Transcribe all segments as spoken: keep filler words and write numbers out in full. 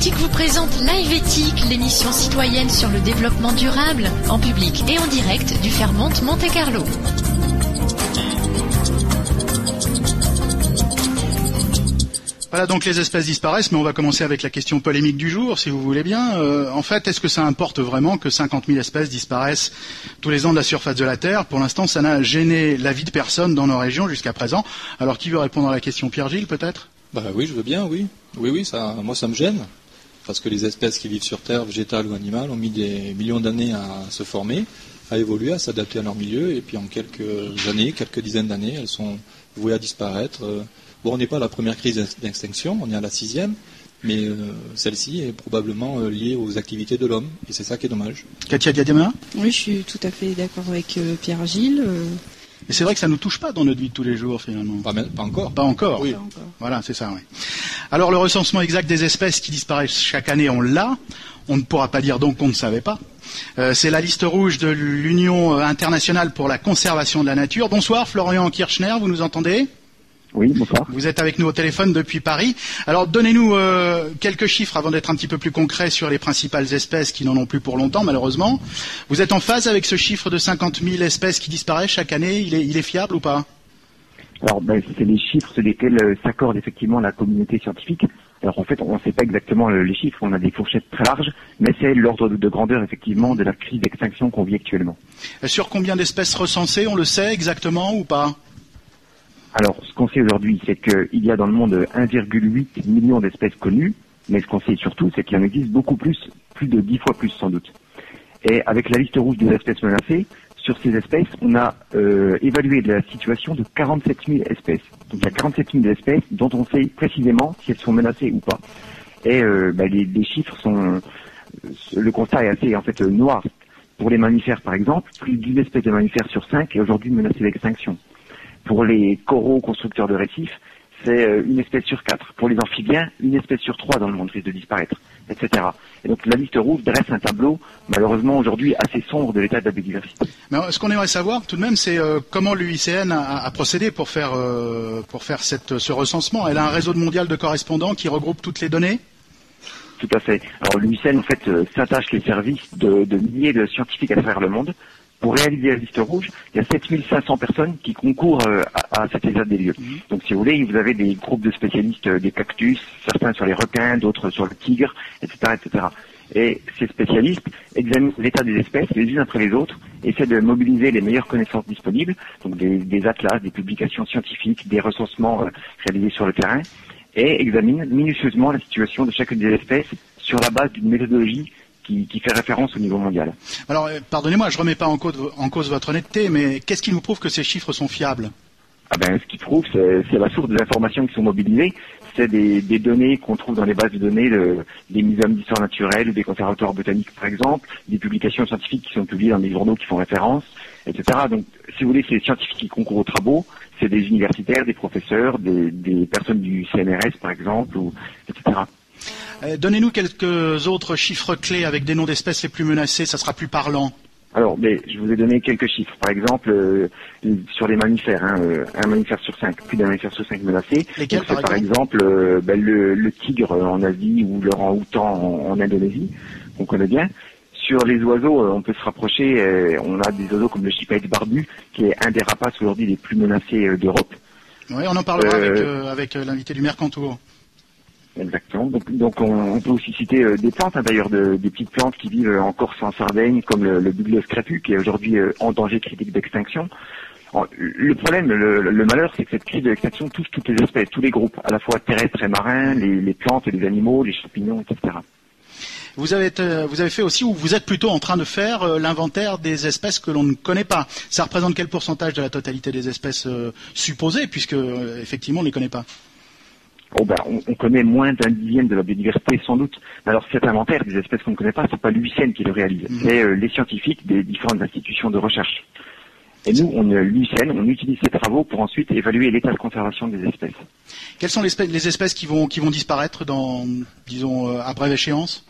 Helvétique vous présente Live Éthique, l'émission citoyenne sur le développement durable, en public et en direct du Fairmont Monte-Carlo. Voilà, donc les espèces disparaissent, mais on va commencer avec la question polémique du jour, si vous voulez bien. Euh, en fait, est-ce que ça importe vraiment que cinquante mille espèces disparaissent tous les ans de la surface de la Terre? Pour l'instant, ça n'a gêné la vie de personne dans nos régions jusqu'à présent. Alors, qui veut répondre à la question? Pierre-Gilles, peut-être? Bah oui, je veux bien, oui. Oui, oui, ça, moi ça me gêne. Parce que les espèces qui vivent sur Terre, végétales ou animales, ont mis des millions d'années à se former, à évoluer, à s'adapter à leur milieu, et puis en quelques années, quelques dizaines d'années, elles sont vouées à disparaître. Bon, on n'est pas à la première crise d'extinction, on est à la sixième, mais euh, celle-ci est probablement euh, liée aux activités de l'homme, et c'est ça qui est dommage. Katia Diadema? Oui, je suis tout à fait d'accord avec euh, Pierre-Gilles. Euh... Et c'est vrai que ça ne nous touche pas dans notre vie de tous les jours, finalement. Pas, même, pas encore. Pas encore. Oui. Pas encore. Voilà, c'est ça, oui. Alors, le recensement exact des espèces qui disparaissent chaque année, on l'a. On ne pourra pas dire donc qu'on ne savait pas. Euh, c'est la liste rouge de l'Union internationale pour la conservation de la nature. Bonsoir, Florian Kirchner, vous nous entendez? Oui, bonsoir. Vous êtes avec nous au téléphone depuis Paris. Alors, donnez-nous euh, quelques chiffres avant d'être un petit peu plus concret sur les principales espèces qui n'en ont plus pour longtemps, malheureusement. Vous êtes en phase avec ce chiffre de cinquante mille espèces qui disparaissent chaque année? Il est, il est fiable ou pas? Alors, ben, c'est les chiffres sur lesquels euh, s'accorde effectivement la communauté scientifique. Alors, en fait, on ne sait pas exactement le, les chiffres, on a des fourchettes très larges, mais c'est l'ordre de, de grandeur, effectivement, de la crise d'extinction qu'on vit actuellement. Et sur combien d'espèces recensées, on le sait exactement ou pas? Alors, ce qu'on sait aujourd'hui, c'est qu'il y a dans le monde un virgule huit million d'espèces connues, mais ce qu'on sait surtout, c'est qu'il y en existe beaucoup plus, plus de dix fois plus sans doute. Et avec la liste rouge des espèces menacées, sur ces espèces, on a euh, évalué la situation de quarante-sept mille espèces. Donc il y a quarante-sept mille espèces dont on sait précisément si elles sont menacées ou pas. Et euh, bah, les, les chiffres sont... Le constat est assez en fait noir. Pour les mammifères, par exemple, plus d'une espèce de mammifères sur cinq est aujourd'hui menacée d'extinction. Pour les coraux constructeurs de récifs, c'est une espèce sur quatre. Pour les amphibiens, une espèce sur trois dans le monde risque de disparaître, et cetera. Et donc la liste rouge dresse un tableau, malheureusement aujourd'hui assez sombre de l'état de la biodiversité. Mais ce qu'on aimerait savoir tout de même, c'est euh, comment l'U I C N a, a procédé pour faire, euh, pour faire cette, ce recensement. Elle a un réseau mondial de correspondants qui regroupe toutes les données? Tout à fait. Alors l'U I C N en fait euh, s'attache les services de, de milliers de scientifiques à travers le monde. Pour réaliser la liste rouge, il y a sept mille cinq cents personnes qui concourent euh, à, à cet état des lieux. Mmh. Donc, si vous voulez, vous avez des groupes de spécialistes euh, des cactus, certains sur les requins, d'autres sur le tigre, et cetera, et cetera. Et ces spécialistes examinent l'état des espèces les unes après les autres, essaient de mobiliser les meilleures connaissances disponibles, donc des, des atlas, des publications scientifiques, des recensements euh, réalisés sur le terrain, et examinent minutieusement la situation de chacune des espèces sur la base d'une méthodologie Qui, qui fait référence au niveau mondial. Alors, pardonnez-moi, je ne remets pas en cause, en cause votre honnêteté, mais qu'est-ce qui nous prouve que ces chiffres sont fiables? Ah ben, ce qui prouve, c'est, c'est la source des informations qui sont mobilisées. C'est des, des données qu'on trouve dans les bases de données de, des muséums d'histoire naturelle ou des conservatoires botaniques, par exemple, des publications scientifiques qui sont publiées dans des journaux qui font référence, et cetera. Donc, si vous voulez, c'est des scientifiques qui concourent aux travaux, c'est des universitaires, des professeurs, des, des personnes du C N R S, par exemple, ou, et cetera. Donnez-nous quelques autres chiffres clés avec des noms d'espèces les plus menacées, ça sera plus parlant. Alors, mais, je vous ai donné quelques chiffres. Par exemple, euh, sur les mammifères, hein, euh, un mammifère sur cinq, plus d'un mammifère sur cinq menacé. Lesquels, Donc, par, par exemple, euh, ben, le, le tigre en Asie ou l'orang-outan en, en Indonésie, qu'on connaît bien. Sur les oiseaux, euh, on peut se rapprocher. Euh, on a des oiseaux comme le chipaète barbu, qui est un des rapaces aujourd'hui les plus menacés euh, d'Europe. Oui, on en parlera euh, avec, euh, avec euh, l'invité du Mercantour. Exactement. Donc, donc on, on peut aussi citer euh, des plantes, hein, d'ailleurs, de, des petites plantes qui vivent euh, en Corse et en Sardaigne, comme le, le Bugloss crapus, qui est aujourd'hui euh, en danger critique d'extinction. Alors, le problème, le, le malheur, c'est que cette crise d'extinction touche toutes les espèces, tous les groupes, à la fois terrestres et marins, les, les plantes et les animaux, les champignons, et cetera. Vous avez, euh, vous avez fait aussi, ou vous êtes plutôt en train de faire euh, l'inventaire des espèces que l'on ne connaît pas. Ça représente quel pourcentage de la totalité des espèces euh, supposées, puisque euh, effectivement on ne les connaît pas? Oh ben, on, on connaît moins d'un dixième de la biodiversité, sans doute. Alors cet inventaire des espèces qu'on ne connaît pas, c'est pas l'U I C N qui le réalise, mmh. c'est euh, les scientifiques des différentes institutions de recherche. Et nous, on, l'U I C N, on utilise ces travaux pour ensuite évaluer l'état de conservation des espèces. Quelles sont les espèces, les espèces qui vont, qui vont disparaître dans, disons, euh, à brève échéance?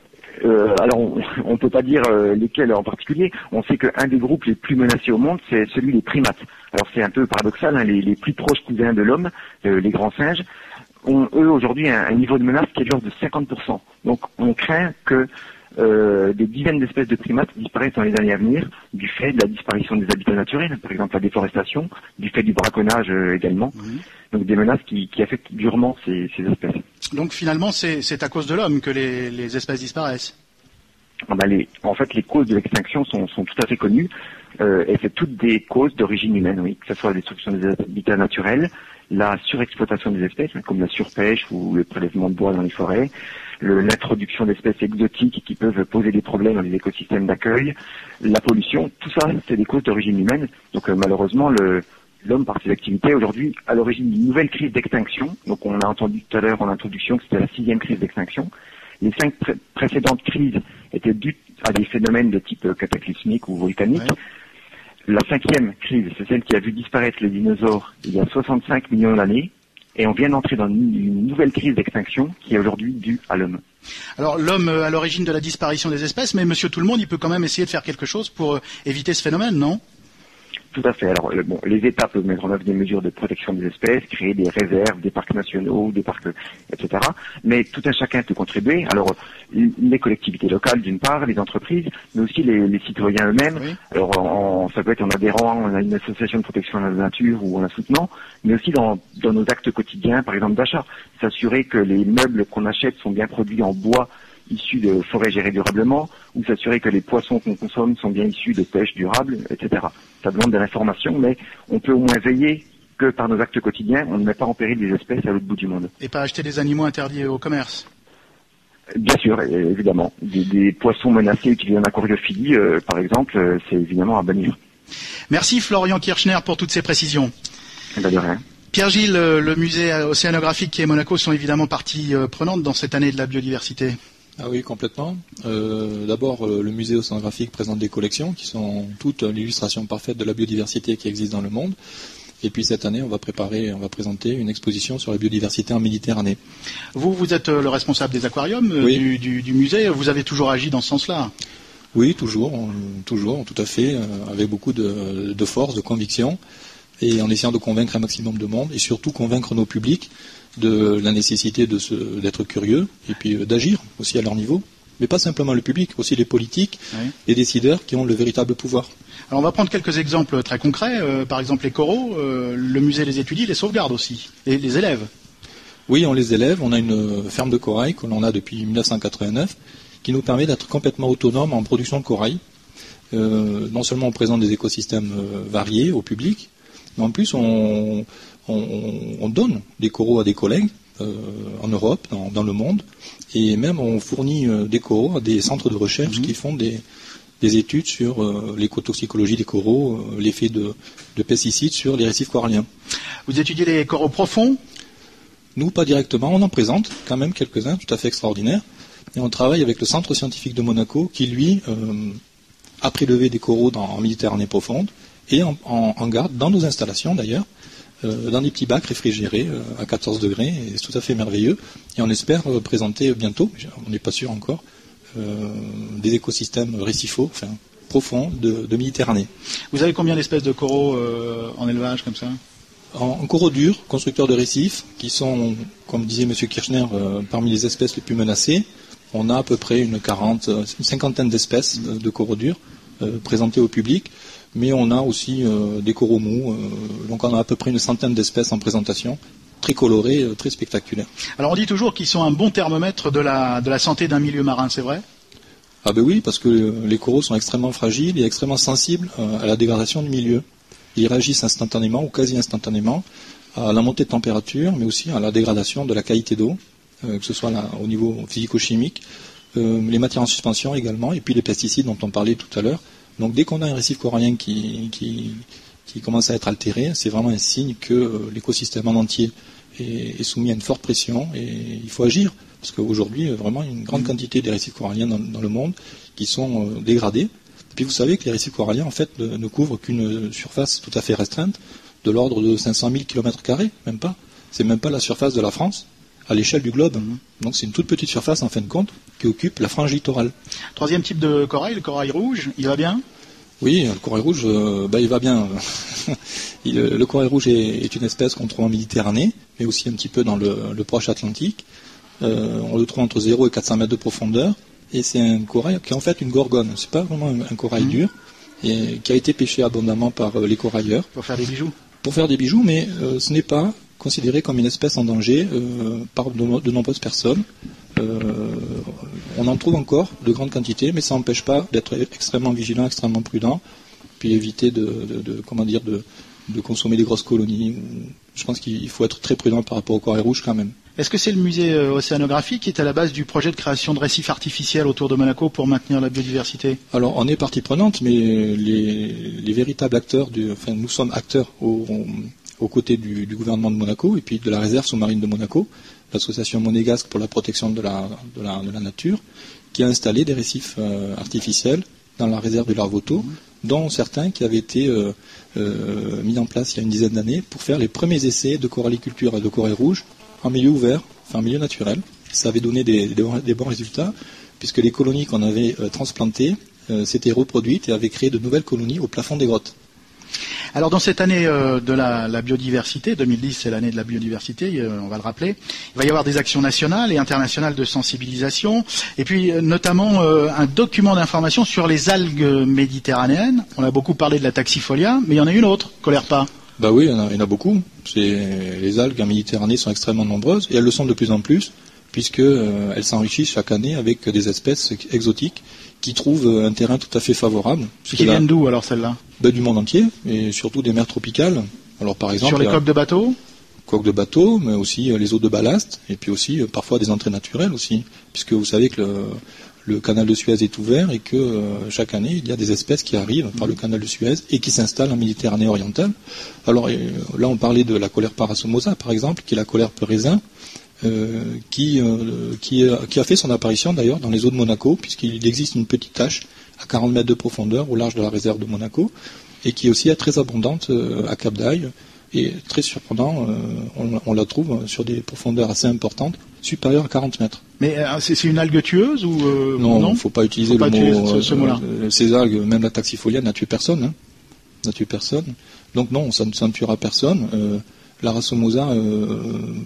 Euh, alors, on ne peut pas dire euh, lesquels en particulier. On sait qu'un des groupes les plus menacés au monde, c'est celui des primates. Alors, c'est un peu paradoxal, hein, les, les plus proches cousins de l'homme, euh, les grands singes. ont, eux, aujourd'hui, un, un niveau de menace qui est de l'ordre de cinquante pour cent. Donc, on craint que euh, des dizaines d'espèces de primates disparaissent dans les années à venir du fait de la disparition des habitats naturels, par exemple la déforestation, du fait du braconnage euh, également. Mmh. Donc, des menaces qui, qui affectent durement ces, ces espèces. Donc, finalement, c'est, c'est à cause de l'homme que les, les espèces disparaissent. Ah ben les, en fait, les causes de l'extinction sont, sont tout à fait connues, euh, et c'est toutes des causes d'origine humaine, oui, que ce soit la destruction des habitats naturels, la surexploitation des espèces, comme la surpêche ou le prélèvement de bois dans les forêts, le, l'introduction d'espèces exotiques qui peuvent poser des problèmes dans les écosystèmes d'accueil, la pollution, tout ça, c'est des causes d'origine humaine. Donc euh, malheureusement, le, l'homme, par ses activités, aujourd'hui, à l'origine d'une nouvelle crise d'extinction. Donc on a entendu tout à l'heure en introduction que c'était la sixième crise d'extinction. Les cinq pré- précédentes crises étaient dues à des phénomènes de type cataclysmique ou volcanique. Ouais. La cinquième crise, c'est celle qui a vu disparaître les dinosaures il y a soixante-cinq millions d'années. Et on vient d'entrer dans une, une nouvelle crise d'extinction qui est aujourd'hui due à l'homme. Alors l'homme à l'origine de la disparition des espèces, mais monsieur tout le monde, il peut quand même essayer de faire quelque chose pour éviter ce phénomène, non ? Tout à fait. Alors, bon, les États peuvent mettre en œuvre des mesures de protection des espèces, créer des réserves, des parcs nationaux, des parcs, et cetera. Mais tout un chacun peut contribuer. Alors, les collectivités locales, d'une part, les entreprises, mais aussi les, les citoyens eux-mêmes. Oui. Alors, en, ça peut être en adhérant à une association de protection de la nature ou en la soutenant, mais aussi dans, dans nos actes quotidiens, par exemple d'achat. S'assurer que les meubles qu'on achète sont bien produits en bois issus de forêts gérées durablement, ou s'assurer que les poissons qu'on consomme sont bien issus de pêche durable, et cetera. Ça demande de l'information, mais on peut au moins veiller que par nos actes quotidiens, on ne met pas en péril des espèces à l'autre bout du monde. Et pas acheter des animaux interdits au commerce ? Bien sûr, évidemment. Des, des poissons menacés utilisés en aquariophilie, euh, par exemple, euh, c'est évidemment à bannir. Merci Florian Kirchner pour toutes ces précisions. Ben de rien. Pierre-Gilles, le musée océanographique qui est Monaco sont évidemment partie prenante dans cette année de la biodiversité. Ah oui, complètement. Euh, d'abord, le musée océanographique présente des collections qui sont toutes l'illustration parfaite de la biodiversité qui existe dans le monde. Et puis cette année, on va préparer, on va présenter une exposition sur la biodiversité en Méditerranée. Vous, vous êtes le responsable des aquariums oui. du, du, du musée. Vous avez toujours agi dans ce sens-là ? Oui, toujours, toujours, tout à fait, avec beaucoup de, de force, de conviction, et en essayant de convaincre un maximum de monde, et surtout convaincre nos publics de la nécessité de se, d'être curieux, et puis d'agir aussi à leur niveau. Mais pas simplement le public, aussi les politiques, oui. les décideurs qui ont le véritable pouvoir. Alors on va prendre quelques exemples très concrets. Euh, par exemple les coraux, euh, le musée les étudie, les sauvegarde aussi, les, les élève. Oui, on les élève. On a une ferme de corail que l'on a depuis dix-neuf cent quatre-vingt-neuf qui nous permet d'être complètement autonome en production de corail. Euh, non seulement on présente des écosystèmes euh, variés au public, mais en plus on, on, on donne des coraux à des collègues euh, en Europe, dans, dans le monde, et même on fournit euh, des coraux à des centres de recherche mmh. qui font des, des études sur euh, l'écotoxicologie des coraux, euh, l'effet de, de pesticides sur les récifs coralliens. Vous étudiez les coraux profonds ? Nous, pas directement, on en présente quand même quelques-uns tout à fait extraordinaires, et on travaille avec le Centre scientifique de Monaco qui, lui, euh, a prélevé des coraux dans, en Méditerranée profonde, et en, en, en garde dans nos installations d'ailleurs, euh, dans des petits bacs réfrigérés euh, à quatorze degrés, et c'est tout à fait merveilleux. Et on espère euh, présenter bientôt, on n'est pas sûr encore, euh, des écosystèmes récifaux, enfin profonds de, de Méditerranée. Vous avez combien d'espèces de coraux euh, en élevage comme ça ? En, en coraux durs, constructeurs de récifs, qui sont, comme disait M. Kirchner, euh, parmi les espèces les plus menacées. On a à peu près une, quarante, une cinquantaine d'espèces de, de coraux durs euh, présentées au public. Mais on a aussi euh, des coraux mous, euh, donc on a à peu près une centaine d'espèces en présentation, très colorées, euh, très spectaculaires. Alors on dit toujours qu'ils sont un bon thermomètre de la, de la santé d'un milieu marin, c'est vrai ? Ah ben oui, parce que les coraux sont extrêmement fragiles et extrêmement sensibles euh, à la dégradation du milieu. Ils réagissent instantanément ou quasi instantanément à la montée de température, mais aussi à la dégradation de la qualité d'eau, euh, que ce soit là, au niveau physico-chimique, euh, les matières en suspension également, et puis les pesticides dont on parlait tout à l'heure. Donc dès qu'on a un récif corallien qui, qui, qui commence à être altéré, c'est vraiment un signe que euh, l'écosystème en entier est, est soumis à une forte pression et il faut agir. Parce qu'aujourd'hui, vraiment, il y a une grande quantité des récifs coralliens dans, dans le monde qui sont euh, dégradés. Et puis vous savez que les récifs coralliens, en fait, ne, ne couvrent qu'une surface tout à fait restreinte, de l'ordre de cinq cent mille kilomètres carrés, même pas. C'est même pas la surface de la France à l'échelle du globe. Mmh. Donc c'est une toute petite surface, en fin de compte, qui occupe la frange littorale. Troisième type de corail, le corail rouge, il va bien ? Oui, le corail rouge, euh, bah, il va bien. il, le corail rouge est, est une espèce qu'on trouve en Méditerranée, mais aussi un petit peu dans le, le proche Atlantique. Euh, on le trouve entre zéro et quatre cents mètres de profondeur, et c'est un corail qui est en fait une gorgone. C'est pas vraiment un, un corail mmh. dur, et qui a été pêché abondamment par euh, les corailleurs. Pour faire des bijoux. Pour faire des bijoux, mais euh, ce n'est pas considéré comme une espèce en danger euh, par de, de nombreuses personnes. Euh, on en trouve encore de grandes quantités, mais ça n'empêche pas d'être extrêmement vigilant, extrêmement prudent, puis éviter de, de, de comment dire, de, de consommer des grosses colonies. Je pense qu'il faut être très prudent par rapport au corail rouge quand même. Est-ce que c'est le musée océanographique qui est à la base du projet de création de récifs artificiels autour de Monaco pour maintenir la biodiversité? Alors, on est partie prenante, mais les, les véritables acteurs, du, enfin, nous sommes acteurs au, au, aux côtés du, du gouvernement de Monaco et puis de la réserve sous-marine de Monaco, l'association monégasque pour la protection de la, de la, de la nature, qui a installé des récifs euh, artificiels dans la réserve du Larvoto, mmh. dont certains qui avaient été euh, euh, mis en place il y a une dizaine d'années pour faire les premiers essais de coralliculture et de corail rouge en milieu ouvert, enfin en milieu naturel. Ça avait donné des, des, des bons résultats, puisque les colonies qu'on avait euh, transplantées euh, s'étaient reproduites et avaient créé de nouvelles colonies au plafond des grottes. Alors dans cette année euh, de la, la biodiversité, deux mille dix c'est l'année de la biodiversité, euh, on va le rappeler, il va y avoir des actions nationales et internationales de sensibilisation, et puis euh, notamment euh, un document d'information sur les algues méditerranéennes. On a beaucoup parlé de la taxifolia, mais il y en a une autre, Colerpa. Bah oui, il y en a, il y en a beaucoup. C'est, les algues en Méditerranée sont extrêmement nombreuses, et elles le sont de plus en plus, puisque euh, elles s'enrichissent chaque année avec des espèces exotiques qui trouvent un terrain tout à fait favorable. Qui viennent d'où alors celles-là? Ben, du monde entier, et surtout des mers tropicales. Alors par exemple, sur les coques de bateaux? Coques de bateaux, mais aussi euh, les eaux de ballast, et puis aussi euh, parfois des entrées naturelles aussi, puisque vous savez que le, le canal de Suez est ouvert et que euh, chaque année il y a des espèces qui arrivent par le canal de Suez et qui s'installent en Méditerranée orientale. Alors euh, là on parlait de la Colerpa racemosa par exemple, qui est la Colerpe raisin. Euh, qui, euh, qui, a, qui a fait son apparition d'ailleurs dans les eaux de Monaco, puisqu'il existe une petite tache à quarante mètres de profondeur au large de la réserve de Monaco, et qui est aussi très abondante euh, à Cap d'Aille, et très surprenant, euh, on, on la trouve sur des profondeurs assez importantes, supérieures à quarante mètres. Mais euh, c'est, c'est une algue tueuse ou euh, Non, il ne faut pas utiliser faut le pas mot. Utiliser ce, ce mot-là. Euh, ces algues, même la taxifolia, n'a tué personne. Hein, n'a tué personne. Donc non, ça, ça ne tuera personne. Euh, la racemosa euh,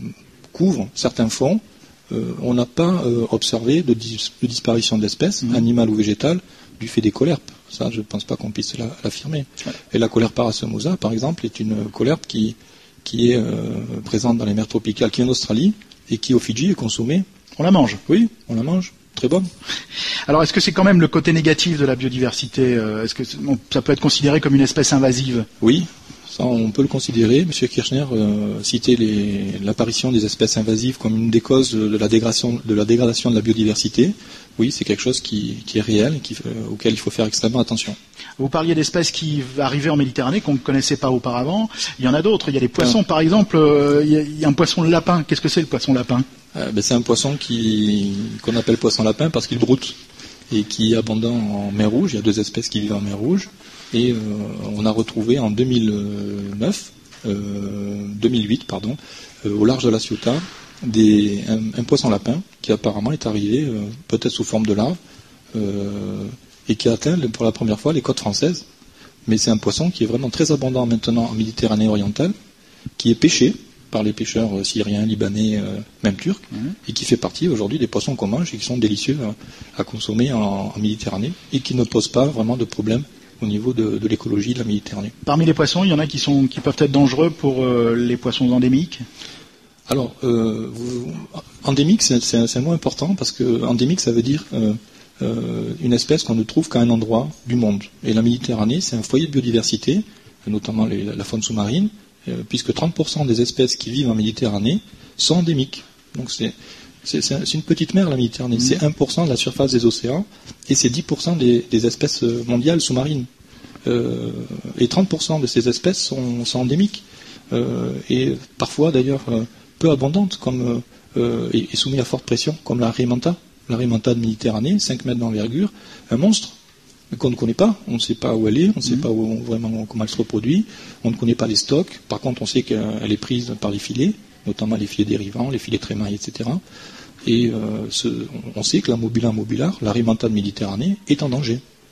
couvre certains fonds. Euh, on n'a pas euh, observé de, dis- de disparition d'espèces, mmh. animales ou végétales, du fait des colerpes. Ça, je ne pense pas qu'on puisse la, l'affirmer. Ouais. Et la Colerpa racemosa, par exemple, est une colerpe qui, qui est euh, présente dans les mers tropicales, qui est en Australie, et qui, au Fidji, est consommée. On la mange? Oui, on la mange. Très bonne. Alors, est-ce que c'est quand même le côté négatif de la biodiversité? Est-ce que ça peut être considéré comme une espèce invasive? Oui. Ça, on peut le considérer. M. Kirchner euh, citait les, l'apparition des espèces invasives comme une des causes de la dégradation de la, dégradation de la biodiversité. Oui, c'est quelque chose qui, qui est réel et qui, euh, auquel il faut faire extrêmement attention. Vous parliez d'espèces qui arrivaient en Méditerranée qu'on ne connaissait pas auparavant. Il y en a d'autres. Il y a les poissons, ah. par exemple. Euh, il, y a, il y a un poisson lapin. Qu'est-ce que c'est le poisson lapin? euh, ben, C'est un poisson qui, qu'on appelle poisson lapin parce qu'il broute et qui est abondant en mer Rouge. Il y a deux espèces qui vivent en mer Rouge. Et euh, on a retrouvé en deux mille neuf, euh, deux mille huit, pardon, euh, au large de la Ciotat, des, un, un poisson lapin qui apparemment est arrivé, euh, peut-être sous forme de larve, euh, et qui a atteint pour la première fois les côtes françaises. Mais c'est un poisson qui est vraiment très abondant maintenant en Méditerranée orientale, qui est pêché par les pêcheurs syriens, libanais, euh, même turcs, mmh. et qui fait partie aujourd'hui des poissons qu'on mange et qui sont délicieux à, à consommer en, en Méditerranée et qui ne posent pas vraiment de problème au niveau de, de l'écologie de la Méditerranée. Parmi les poissons, il y en a qui, sont, qui peuvent être dangereux pour euh, les poissons endémiques? Alors, euh, vous, endémique, c'est, c'est, un, c'est un mot important parce que endémique, ça veut dire euh, euh, une espèce qu'on ne trouve qu'à un endroit du monde. Et la Méditerranée, c'est un foyer de biodiversité, notamment les, la faune sous-marine, euh, puisque trente pour cent des espèces qui vivent en Méditerranée sont endémiques. Donc c'est, c'est, c'est, un, c'est une petite mer, la Méditerranée. Mmh. C'est un pour cent de la surface des océans et c'est dix pour cent des, des espèces mondiales sous-marines. Euh, et trente pour cent de ces espèces sont, sont endémiques. Euh, et parfois, d'ailleurs, euh, peu abondantes, comme, euh, et, et soumises à forte pression, comme la Raimanta. La Raimanta de Méditerranée, cinq mètres d'envergure, un monstre, mais qu'on ne connaît pas. On ne sait pas où elle est, on ne sait mmh. pas où, vraiment comment elle se reproduit, on ne connaît pas les stocks. Par contre, on sait qu'elle est prise par les filets, notamment les filets dérivants, les filets trémailles, et cetera. Et euh, ce, on sait que la Mobula mobular, la Raimanta de Méditerranée, est en danger.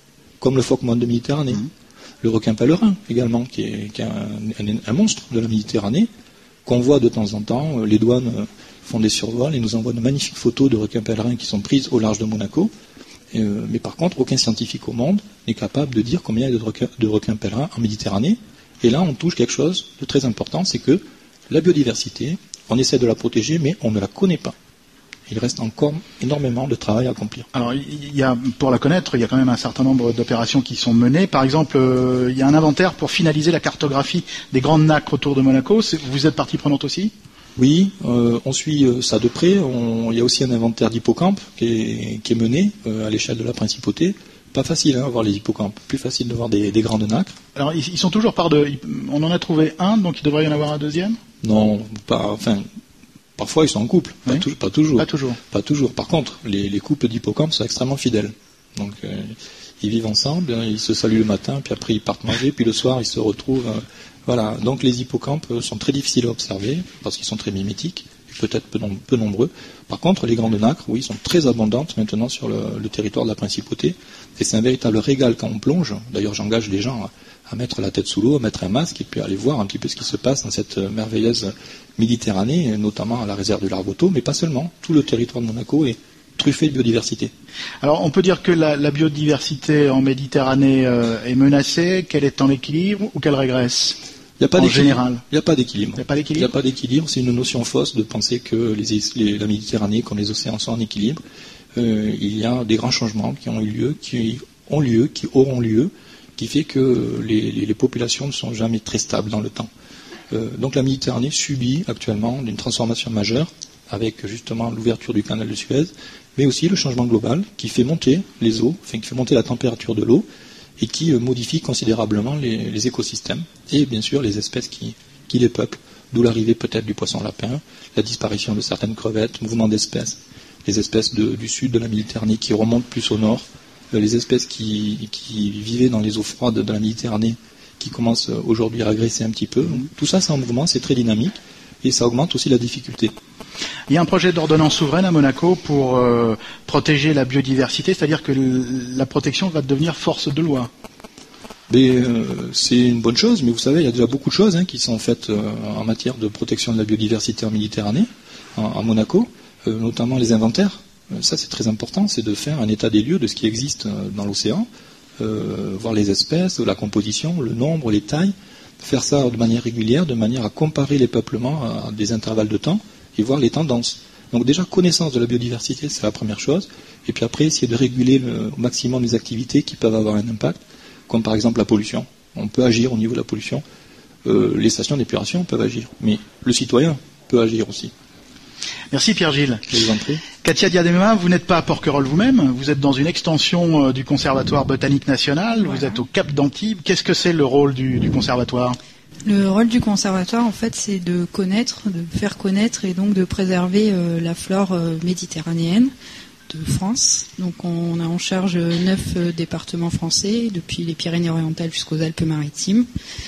comme le phoque moine de Méditerranée. Mmh. Le requin pèlerin également, qui est, qui est un, un, un monstre de la Méditerranée, qu'on voit de temps en temps. Les douanes font des survols et nous envoient de magnifiques photos de requins pèlerins qui sont prises au large de Monaco. Euh, mais par contre, aucun scientifique au monde n'est capable de dire combien il y a de requins, de requins pèlerins en Méditerranée. Et là, on touche quelque chose de très important, c'est que la biodiversité, on essaie de la protéger, mais on ne la connaît pas. Il reste encore énormément de travail à accomplir. Alors, il y a, pour la connaître, il y a quand même un certain nombre d'opérations qui sont menées. Par exemple, euh, il y a un inventaire pour finaliser la cartographie des grandes nacres autour de Monaco. C'est, vous êtes partie prenante aussi ? Oui, euh, on suit euh, ça de près. On, il y a aussi un inventaire d'hippocampes qui est, qui est mené euh, à l'échelle de la principauté. Pas facile, hein, voir les hippocampes. Plus facile de voir des, des grandes nacres. Alors, ils, ils sont toujours par deux. On en a trouvé un, donc il devrait y en avoir un deuxième ? Non, pas. Enfin, parfois ils sont en couple. Pas, oui. tou- pas toujours. Pas toujours. Pas toujours. Par contre, les, les couples d'hippocampes sont extrêmement fidèles. Donc, euh, ils vivent ensemble, ils se saluent le matin, puis après ils partent manger, puis le soir ils se retrouvent. Euh, voilà. Donc, les hippocampes sont très difficiles à observer parce qu'ils sont très mimétiques, et peut-être peu, nom- peu nombreux. Par contre, les grandes nacres, oui, sont très abondantes maintenant sur le, le territoire de la principauté. Et c'est un véritable régal quand on plonge. D'ailleurs, j'engage les gens à, à mettre la tête sous l'eau, à mettre un masque et puis à aller voir un petit peu ce qui se passe dans cette merveilleuse Méditerranée, notamment à la réserve du Largoto, mais pas seulement. Tout le territoire de Monaco est truffé de biodiversité. Alors, on peut dire que la, la biodiversité en Méditerranée euh, est menacée, qu'elle est en équilibre ou qu'elle régresse ? Il n'y a pas en d'équilibre. général. Il n'y a pas d'équilibre. Il n'y a pas d'équilibre. Il n'y a pas d'équilibre. C'est une notion fausse de penser que les, les, la Méditerranée, comme les océans, sont en équilibre. Euh, il y a des grands changements qui ont eu lieu, qui ont lieu, qui auront lieu, qui fait que les, les, les populations ne sont jamais très stables dans le temps. Euh, donc la Méditerranée subit actuellement une transformation majeure avec justement l'ouverture du canal de Suez, mais aussi le changement global qui fait monter les eaux, enfin qui fait monter la température de l'eau et qui euh, modifie considérablement les, les écosystèmes et bien sûr les espèces qui, qui les peuplent, d'où l'arrivée peut-être du poisson lapin, la disparition de certaines crevettes, mouvement d'espèces, les espèces de, du sud de la Méditerranée qui remontent plus au nord, euh, les espèces qui, qui vivaient dans les eaux froides de la Méditerranée qui commencent euh, aujourd'hui à régresser un petit peu. Donc, tout ça c'est en mouvement, c'est très dynamique et ça augmente aussi la difficulté. Il y a un projet d'ordonnance souveraine à Monaco pour euh, protéger la biodiversité, c'est-à-dire que l- la protection va devenir force de loi. Mais, euh, c'est une bonne chose, mais vous savez, il y a déjà beaucoup de choses hein, qui sont faites euh, en matière de protection de la biodiversité en Méditerranée, en, à Monaco, euh, notamment les inventaires. Euh, ça, c'est très important, c'est de faire un état des lieux de ce qui existe euh, dans l'océan, euh, voir les espèces, la composition, le nombre, les tailles, faire ça de manière régulière, de manière à comparer les peuplements à des intervalles de temps et voir les tendances. Donc déjà, connaissance de la biodiversité, c'est la première chose, et puis après, essayer de réguler le, au maximum les activités qui peuvent avoir un impact, comme par exemple la pollution. On peut agir au niveau de la pollution. Euh, les stations d'épuration peuvent agir, mais le citoyen peut agir aussi. Merci Pierre-Gilles. Je vous en prie. Katia Diadema, vous n'êtes pas à Porquerolles vous-même, vous êtes dans une extension euh, du Conservatoire botanique national, Voilà. Vous êtes au Cap d'Antibes. Qu'est-ce que c'est le rôle du, du conservatoire ? Le rôle du conservatoire, en fait, c'est de connaître, de faire connaître et donc de préserver euh, la flore euh, méditerranéenne de France. Donc on a en charge neuf euh, départements français, depuis les Pyrénées-Orientales jusqu'aux Alpes-Maritimes.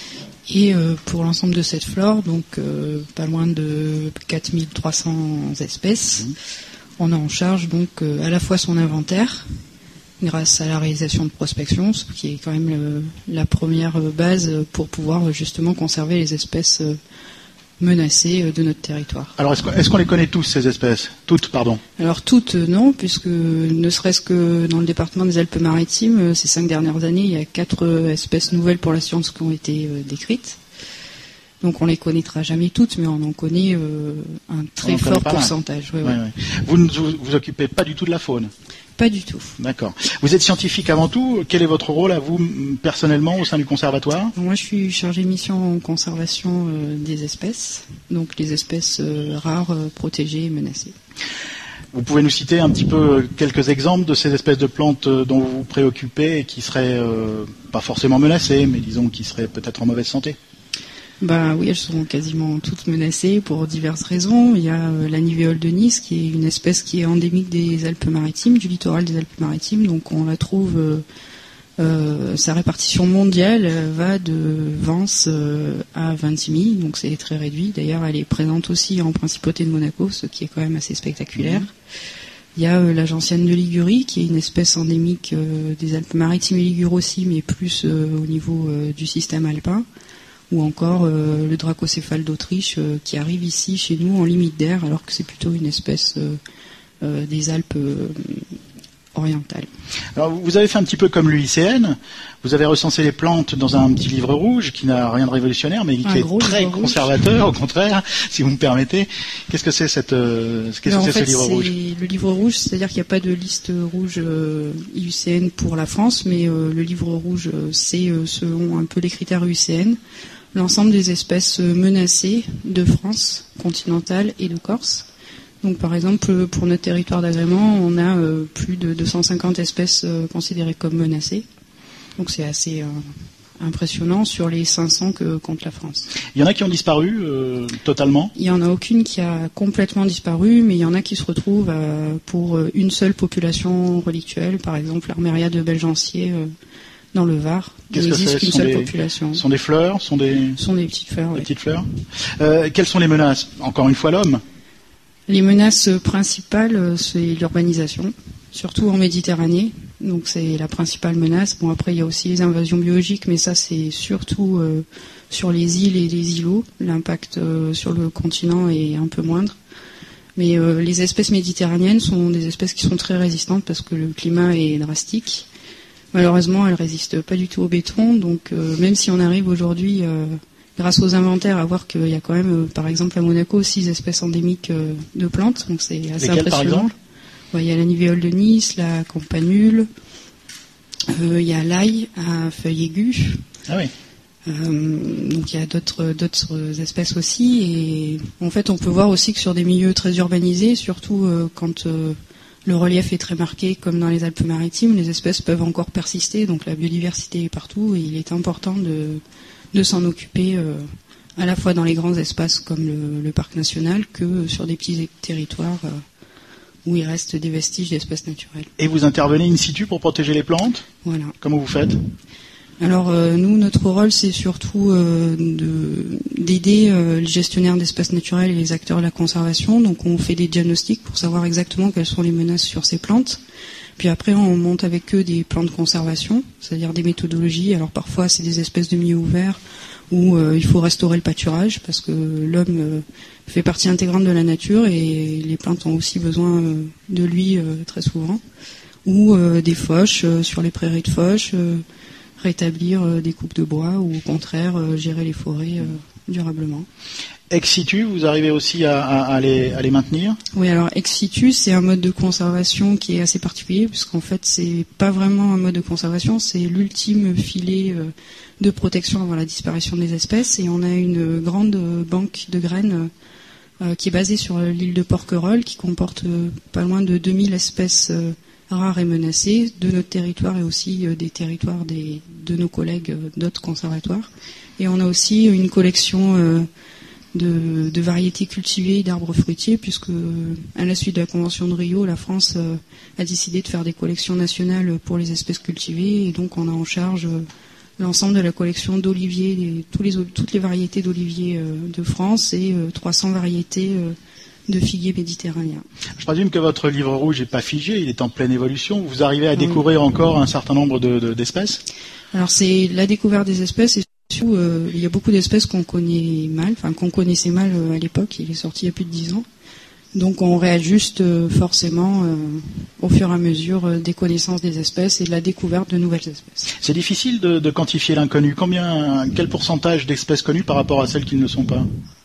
Et euh, pour l'ensemble de cette flore, donc euh, pas loin de quatre mille trois cents espèces, mmh. on a en charge donc euh, à la fois son inventaire, grâce à la réalisation de prospection, ce qui est quand même le, la première base pour pouvoir justement conserver les espèces menacées de notre territoire. Alors est-ce qu'on, est-ce qu'on les connaît tous, ces espèces ? Toutes, pardon. Alors toutes, non, puisque ne serait-ce que dans le département des Alpes-Maritimes, ces cinq dernières années, il y a quatre espèces nouvelles pour la science qui ont été décrites. Donc on les connaîtra jamais toutes, mais on en connaît euh, un très fort pourcentage. Ouais, ouais. Ouais, ouais. Vous ne vous, vous occupez pas du tout de la faune ? Pas du tout. D'accord. Vous êtes scientifique avant tout. Quel est votre rôle à vous, personnellement, au sein du conservatoire ? Moi, je suis chargée de mission en conservation euh, des espèces, donc les espèces euh, rares, euh, protégées et menacées. Vous pouvez nous citer un petit peu quelques exemples de ces espèces de plantes dont vous vous préoccupez et qui seraient euh, pas forcément menacées, mais disons qui seraient peut-être en mauvaise santé ? Bah oui, elles sont quasiment toutes menacées pour diverses raisons. Il y a euh, la nivéole de Nice, qui est une espèce qui est endémique des Alpes-Maritimes, du littoral des Alpes-Maritimes. Donc on la trouve, euh, euh, sa répartition mondiale euh, va de Vence euh, à Vintimille, donc c'est très réduit. D'ailleurs, elle est présente aussi en principauté de Monaco, ce qui est quand même assez spectaculaire. Mmh. Il y a euh, la gentiane de Ligurie, qui est une espèce endémique euh, des Alpes-Maritimes et Ligures aussi, mais plus euh, au niveau euh, du système alpin. Ou encore euh, le dracocéphale d'Autriche, euh, qui arrive ici, chez nous, en limite d'air, alors que c'est plutôt une espèce euh, euh, des Alpes euh, orientales. Alors, vous avez fait un petit peu comme l'U I C N. Vous avez recensé les plantes dans un petit livre rouge qui n'a rien de révolutionnaire, mais qui un est très conservateur, rouge. Au contraire, si vous me permettez. Qu'est-ce que c'est cette, euh, qu'est-ce Alors, que en c'est fait, ce livre c'est rouge? Le livre rouge, c'est-à-dire qu'il n'y a pas de liste rouge euh, I U C N pour la France, mais euh, le livre rouge, euh, c'est euh, selon un peu les critères I U C N, l'ensemble des espèces menacées de France continentale et de Corse. Donc, par exemple, pour notre territoire d'agrément, on a euh, plus de deux cent cinquante espèces euh, considérées comme menacées. Donc, c'est assez euh, impressionnant sur les cinq cents que compte la France. Il y en a qui ont disparu euh, totalement? Il n'y en a aucune qui a complètement disparu, mais il y en a qui se retrouvent euh, pour une seule population relictuelle. Par exemple, l'Arméria de Belgencier euh, dans le Var. Qu'est-ce il n'existe que c'est? qu'une sont seule des, population. Ce sont des fleurs? sont des... Ce sont des petites fleurs, des oui. petites fleurs. Euh, quelles sont les menaces? Encore une fois, l'homme. Les menaces principales, c'est l'urbanisation, surtout en Méditerranée. Donc c'est la principale menace. Bon, après, il y a aussi les invasions biologiques, mais ça, c'est surtout euh, sur les îles et les îlots. L'impact euh, sur le continent est un peu moindre. Mais euh, les espèces méditerranéennes sont des espèces qui sont très résistantes parce que le climat est drastique. Malheureusement, elles résistent pas du tout au béton. Donc euh, même si on arrive aujourd'hui... Euh, grâce aux inventaires, à voir qu'il y a quand même, euh, par exemple, à Monaco, six espèces endémiques euh, de plantes. Donc c'est assez Lesquelles, impressionnant. par exemple ? Ouais, il y a la nivéole de Nice, la campanule, euh, il y a l'ail à feuilles aiguës. Ah oui. Euh, donc il y a d'autres, d'autres espèces aussi. Et en fait, on peut voir aussi que sur des milieux très urbanisés, surtout euh, quand euh, le relief est très marqué, comme dans les Alpes-Maritimes, les espèces peuvent encore persister. Donc la biodiversité est partout et il est important de... de s'en occuper euh, à la fois dans les grands espaces comme le, le parc national que sur des petits territoires euh, où il reste des vestiges d'espèces naturelles. Et vous intervenez in situ pour protéger les plantes ? Voilà. Comment vous faites ? Alors euh, nous, notre rôle, c'est surtout euh, de, d'aider euh, les gestionnaires d'espaces naturels et les acteurs de la conservation. Donc on fait des diagnostics pour savoir exactement quelles sont les menaces sur ces plantes. Puis après, on monte avec eux des plans de conservation, c'est-à-dire des méthodologies. Alors parfois, c'est des espèces de milieux ouverts où euh, il faut restaurer le pâturage parce que l'homme euh, fait partie intégrante de la nature et les plantes ont aussi besoin euh, de lui euh, très souvent. Ou euh, des fauches euh, sur les prairies de fauches, euh, rétablir euh, des coupes de bois ou au contraire euh, gérer les forêts euh, durablement. Ex situ, vous arrivez aussi à, à, à, les, à les maintenir ? Oui, alors ex situ, c'est un mode de conservation qui est assez particulier, puisqu'en fait, c'est pas vraiment un mode de conservation, c'est l'ultime filet euh, de protection avant la disparition des espèces. Et on a une grande banque de graines euh, qui est basée sur l'île de Porquerolles, qui comporte euh, pas loin de deux mille espèces euh, rares et menacées de notre territoire et aussi euh, des territoires des, de nos collègues euh, d'autres conservatoires. Et on a aussi une collection... Euh, De, de variétés cultivées d'arbres fruitiers, puisque à la suite de la Convention de Rio, la France euh, a décidé de faire des collections nationales pour les espèces cultivées, et donc on a en charge euh, l'ensemble de la collection d'oliviers, les, tous les, toutes les variétés d'oliviers euh, de France et euh, trois cents variétés euh, de figuiers méditerranéens. Je présume que votre livre rouge n'est pas figé, il est en pleine évolution. Vous arrivez à oui. découvrir encore un certain nombre de, de, d'espèces ? Alors c'est la découverte des espèces. Et Euh, il y a beaucoup d'espèces qu'on connaît mal, enfin qu'on connaissait mal euh, à l'époque. Il est sorti il y a plus de dix ans, donc on réajuste euh, forcément euh, au fur et à mesure euh, des connaissances des espèces et de la découverte de nouvelles espèces. C'est difficile de, de quantifier l'inconnu. Combien, quel pourcentage d'espèces connues par rapport à celles qui ne le sont pas ?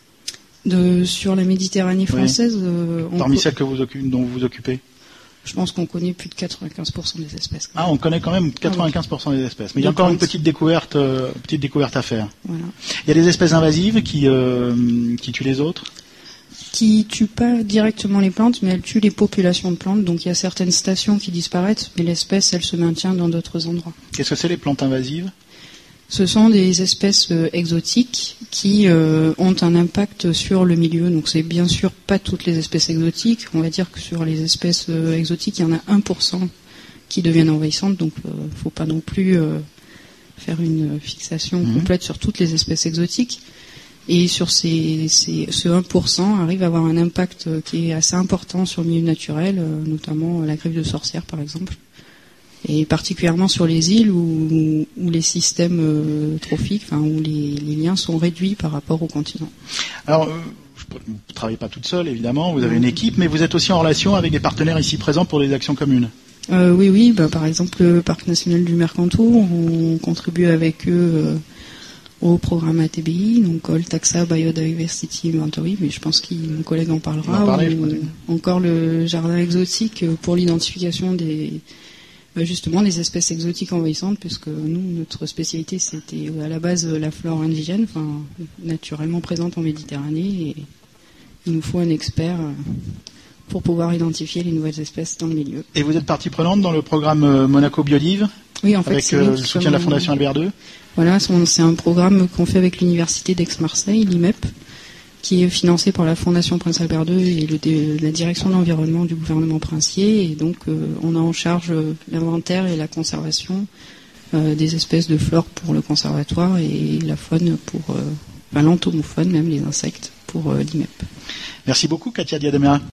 De, sur la Méditerranée française, oui. euh, on Parmi co- celles que vous occu- dont vous vous occupez ? Je pense qu'on connaît plus de quatre-vingt-quinze pour cent des espèces. Ah, on connaît quand même quatre-vingt-quinze pour cent des espèces. Mais il y a encore une petite découverte, euh, petite découverte à faire. Voilà. Il y a des espèces invasives qui, euh, qui tuent les autres ? Qui tuent pas directement les plantes, mais elles tuent les populations de plantes. Donc il y a certaines stations qui disparaissent, mais l'espèce, elle se maintient dans d'autres endroits. Qu'est-ce que c'est les plantes invasives ? Ce sont des espèces euh, exotiques qui euh, ont un impact sur le milieu. Donc c'est bien sûr pas toutes les espèces exotiques. On va dire que sur les espèces euh, exotiques, il y en a un pour cent qui deviennent envahissantes. Donc il euh, ne faut pas non plus euh, faire une fixation mmh. complète sur toutes les espèces exotiques. Et sur ces, ces, ce un pour cent arrive à avoir un impact qui est assez important sur le milieu naturel, notamment la griffe de sorcière par exemple. Et particulièrement sur les îles où, où les systèmes euh, trophiques, enfin où les, les liens sont réduits par rapport au continent. Alors, euh, vous ne travaillez pas toute seule évidemment, vous avez une équipe, mais vous êtes aussi en relation avec des partenaires ici présents pour des actions communes. Euh, oui, oui, bah, par exemple le Parc national du Mercantour, on contribue avec eux euh, au programme A T B I, donc All Taxa Biodiversity Inventory, mais je pense que mon collègue en parlera. En parler, ou, encore le jardin exotique pour l'identification des justement des espèces exotiques envahissantes, puisque nous, notre spécialité, c'était à la base la flore indigène, enfin naturellement présente en Méditerranée, et il nous faut un expert pour pouvoir identifier les nouvelles espèces dans le milieu. Et vous êtes partie prenante dans le programme Monaco Biodive ? Oui, en fait, avec c'est euh, nous le qui soutien de la sommes- Fondation Albert deux. Voilà, c'est un programme qu'on fait avec l'université d'Aix-Marseille, l'I M E P, qui est financé par la Fondation Prince Albert deux et le, de, la direction de l'environnement du gouvernement princier. Et donc, euh, on a en charge euh, l'inventaire et la conservation euh, des espèces de flore pour le conservatoire et la faune pour, euh, enfin, l'entomofaune, même les insectes, pour euh, l'I M E P. Merci beaucoup, Katia Diadema.